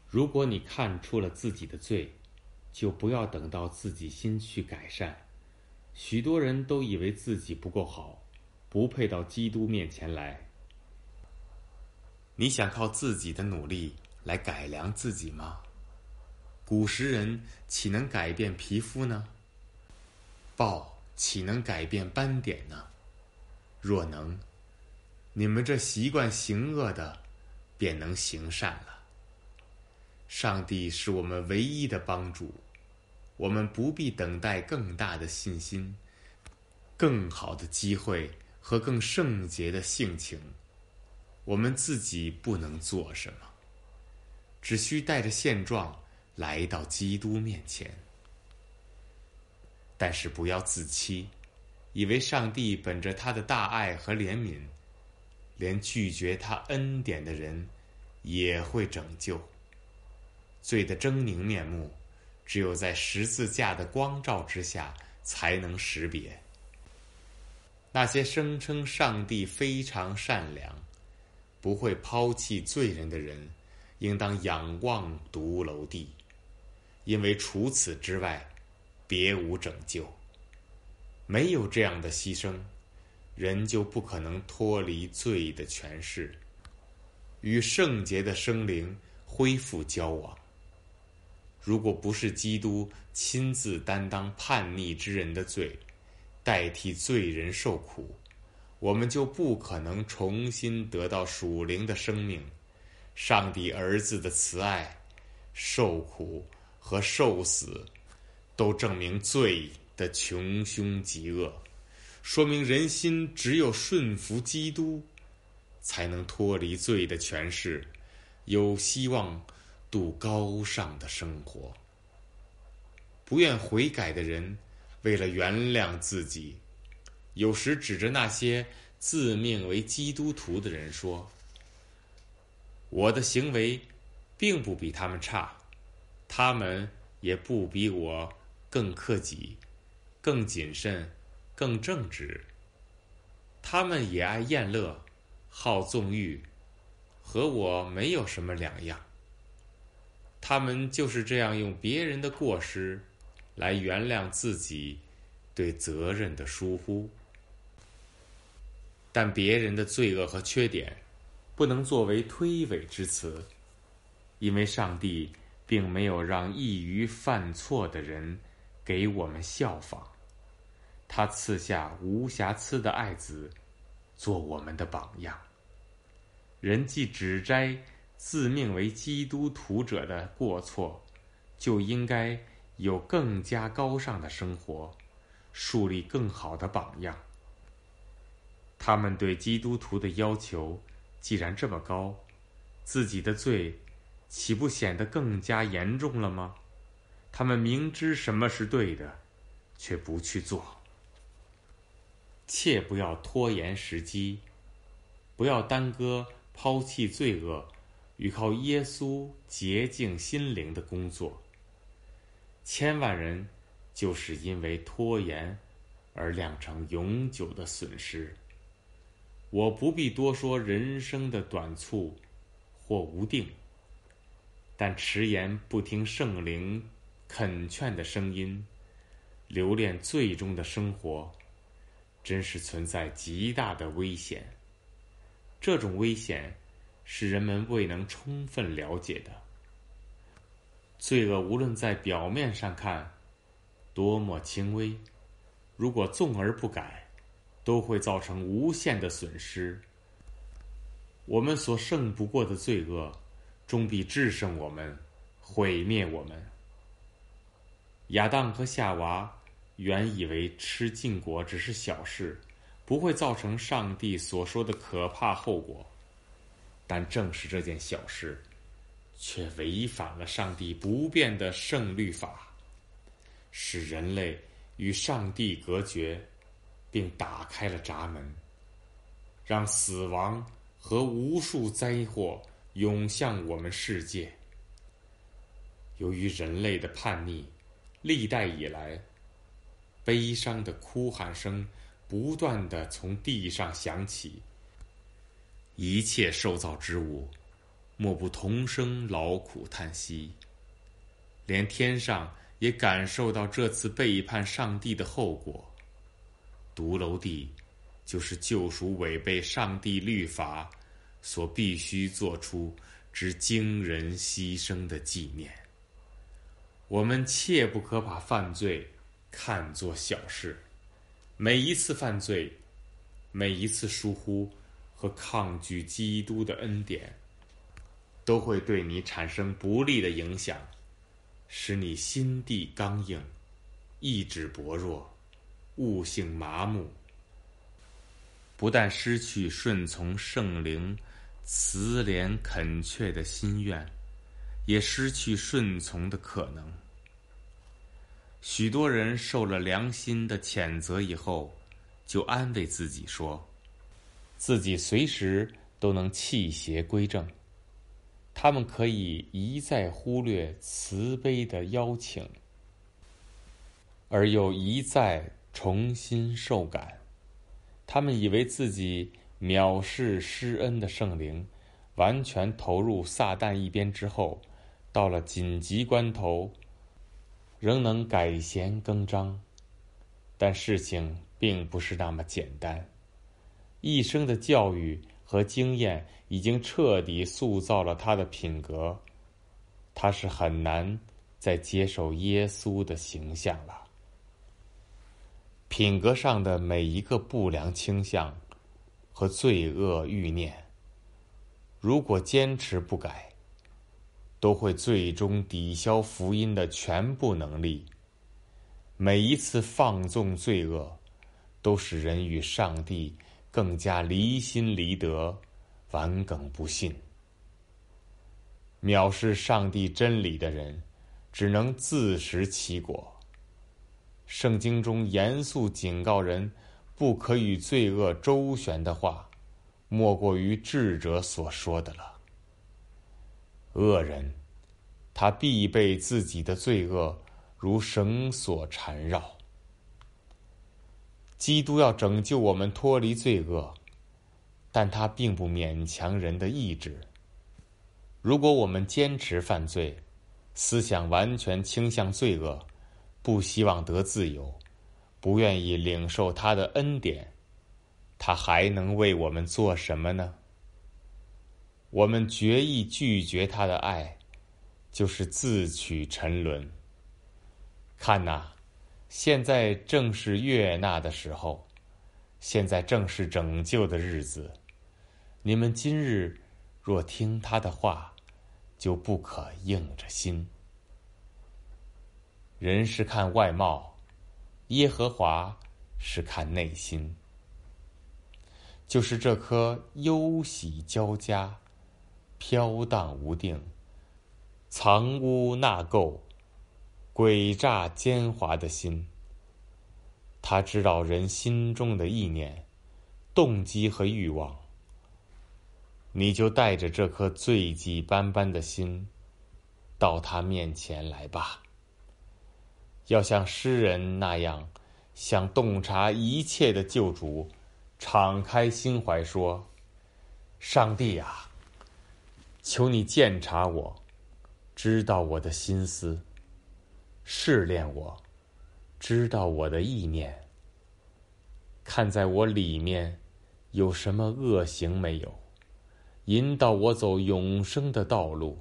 如果你看出了自己的罪，就不要等到自己心去改善。许多人都以为自己不够好，不配到基督面前来。你想靠自己的努力来改良自己吗？古时人岂能改变皮肤呢？豹岂能改变斑点呢？若能，你们这习惯行恶的，便能行善了。上帝是我们唯一的帮助，我们不必等待更大的信心、更好的机会和更圣洁的性情。我们自己不能做什么，只需带着现状来到基督面前。但是不要自欺，以为上帝本着他的大爱和怜悯，连拒绝他恩典的人也会拯救。罪的狰狞面目，只有在十字架的光照之下才能识别。那些声称上帝非常善良，不会抛弃罪人的人，应当仰望独楼地，因为除此之外，别无拯救。没有这样的牺牲，人就不可能脱离罪的权势，与圣洁的生灵恢复交往。如果不是基督亲自担当叛逆之人的罪，代替罪人受苦，我们就不可能重新得到属灵的生命。上帝儿子的慈爱、受苦和受死，都证明罪的穷凶极恶，说明人心只有顺服基督，才能脱离罪的权势，有希望度高尚的生活。不愿悔改的人，为了原谅自己，有时指着那些自命为基督徒的人说：我的行为并不比他们差，他们也不比我更克己、更谨慎、更正直。他们也爱宴乐、好纵欲，和我没有什么两样。他们就是这样用别人的过失来原谅自己对责任的疏忽。但别人的罪恶和缺点不能作为推诿之词，因为上帝并没有让易于犯错的人给我们效仿，他赐下无瑕疵的爱子做我们的榜样。人既指摘自命为基督徒者的过错，就应该有更加高尚的生活，树立更好的榜样。他们对基督徒的要求既然这么高，自己的罪岂不显得更加严重了吗？他们明知什么是对的，却不去做。切不要拖延时机，不要耽搁抛弃罪恶与靠耶稣洁净心灵的工作。千万人就是因为拖延而酿成永久的损失。我不必多说人生的短促或无定，但迟延不听圣灵恳劝的声音，留恋最终的生活，真是存在极大的危险。这种危险是人们未能充分了解的。罪恶无论在表面上看多么轻微，如果纵而不改，都会造成无限的损失。我们所胜不过的罪恶，终必制胜我们，毁灭我们。亚当和夏娃原以为吃禁果只是小事，不会造成上帝所说的可怕后果，但正是这件小事，却违反了上帝不变的圣律法，使人类与上帝隔绝，并打开了闸门，让死亡和无数灾祸涌向我们世界。由于人类的叛逆，历代以来，悲伤的哭喊声不断地从地上响起，一切受造之物莫不同声劳苦叹息。连天上也感受到这次背叛上帝的后果。独楼地就是救赎违背上帝律法所必须做出之惊人牺牲的纪念。我们切不可把犯罪看作小事，每一次犯罪，每一次疏忽和抗拒基督的恩典，都会对你产生不利的影响，使你心地刚硬，意志薄弱，悟性麻木，不但失去顺从圣灵慈怜恳切的心愿，也失去顺从的可能。许多人受了良心的谴责以后，就安慰自己说，自己随时都能弃邪归正，他们可以一再忽略慈悲的邀请，而又一再重新受感。他们以为自己藐视施恩的圣灵，完全投入撒旦一边之后，到了紧急关头仍能改弦更张。但事情并不是那么简单，一生的教育和经验已经彻底塑造了他的品格，他是很难再接受耶稣的形象了。品格上的每一个不良倾向和罪恶欲念，如果坚持不改，都会最终抵消福音的全部能力。每一次放纵罪恶，都使人与上帝更加离心离德，顽梗不信。藐视上帝真理的人，只能自食其果。圣经中严肃警告人不可与罪恶周旋的话，莫过于智者所说的了。恶人，他必被自己的罪恶如绳索缠绕。基督要拯救我们脱离罪恶，但他并不勉强人的意志。如果我们坚持犯罪，思想完全倾向罪恶，不希望得自由，不愿意领受他的恩典，他还能为我们做什么呢？我们决意拒绝他的爱，就是自取沉沦。看哪，现在正是悦纳的时候，现在正是拯救的日子。你们今日若听他的话，就不可硬着心。人是看外貌，耶和华是看内心。就是这颗忧喜交加、飘荡无定、藏污纳垢、诡诈奸猾的心，他知道人心中的意念、动机和欲望。你就带着这颗罪迹斑斑的心，到他面前来吧。要像诗人那样，向洞察一切的救主敞开心怀说，上帝啊，求你鉴察我，知道我的心思，试炼我，知道我的意念，看在我里面有什么恶行没有，引导我走永生的道路。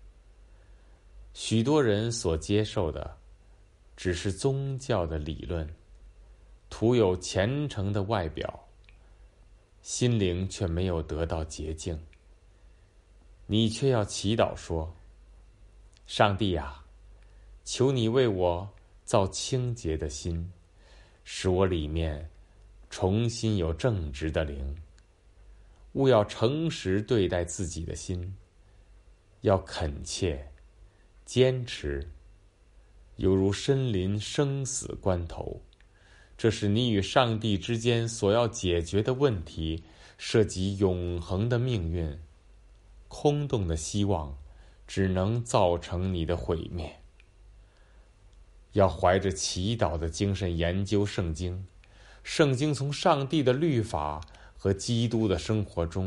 许多人所接受的只是宗教的理论，徒有虔诚的外表，心灵却没有得到洁净。你却要祈祷说，上帝啊，求你为我造清洁的心，使我里面重新有正直的灵。务要诚实对待自己的心，要恳切、坚持，犹如身临生死关头。这是你与上帝之间所要解决的问题，涉及永恒的命运。空洞的希望只能造成你的毁灭。要怀着祈祷的精神研究圣经，圣经从上帝的律法和基督的生活中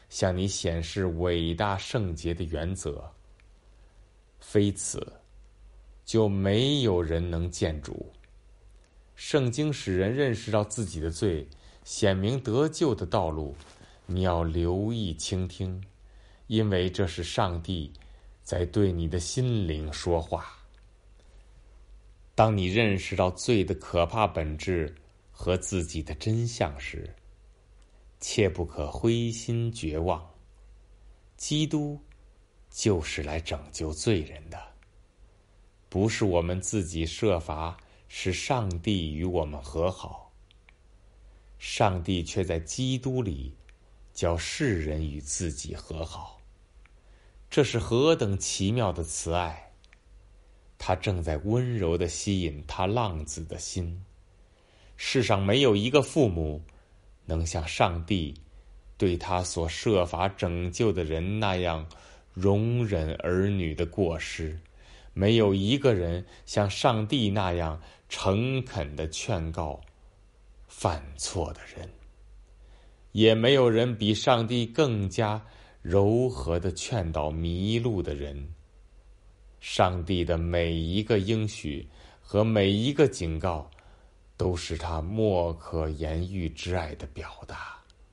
向你显示伟大圣洁的原则。非此，就没有人能见主。圣经使人认识到自己的罪，显明得救的道路。你要留意倾听，因为这是上帝在对你的心灵说话。当你认识到罪的可怕本质和自己的真相时，切不可灰心绝望。基督就是来拯救罪人的，不是我们自己设法使上帝与我们和好，上帝却在基督里叫世人与自己和好。这是何等奇妙的慈爱！他正在温柔地吸引他浪子的心。世上没有一个父母能像上帝对他所设法拯救的人那样容忍儿女的过失，没有一个人像上帝那样诚恳地劝告犯错的人，也没有人比上帝更加柔和地劝导迷路的人。上帝的每一个应许和每一个警告，都是他莫可言喻之爱的表达。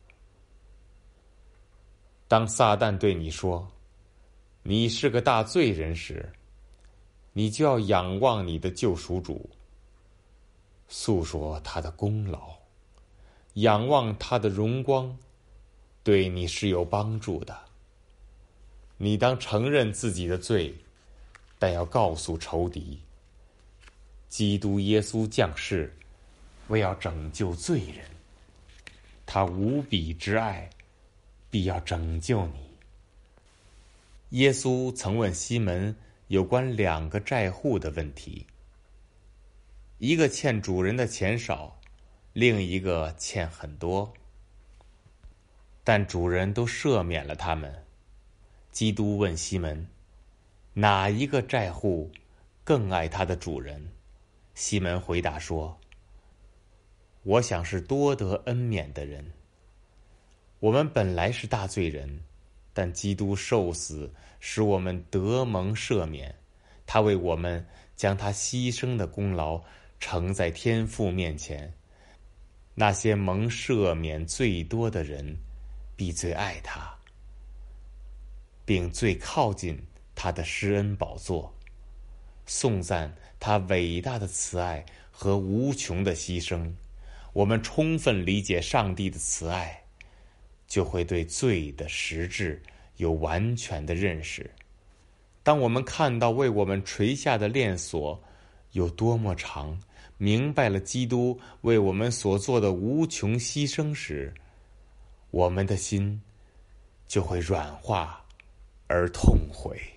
当撒旦对你说你是个大罪人时，你就要仰望你的救赎主，诉说他的功劳，仰望他的荣光，对你是有帮助的。你当承认自己的罪，但要告诉仇敌，基督耶稣降世为要拯救罪人，他无比之爱必要拯救你。耶稣曾问西门有关2个债户的问题，一个欠主人的钱少，另一个欠很多，但主人都赦免了他们。基督问西门，哪一个债户更爱他的主人？西门回答说，我想是多得恩免的人。我们本来是大罪人，但基督受死使我们得蒙赦免，他为我们将他牺牲的功劳呈在天父面前。那些蒙赦免最多的人必最爱他，并最靠近他的施恩宝座，颂赞他伟大的慈爱和无穷的牺牲。我们充分理解上帝的慈爱，就会对罪的实质有完全的认识。当我们看到为我们垂下的链锁有多么长，明白了基督为我们所做的无穷牺牲时，我们的心就会软化而痛悔。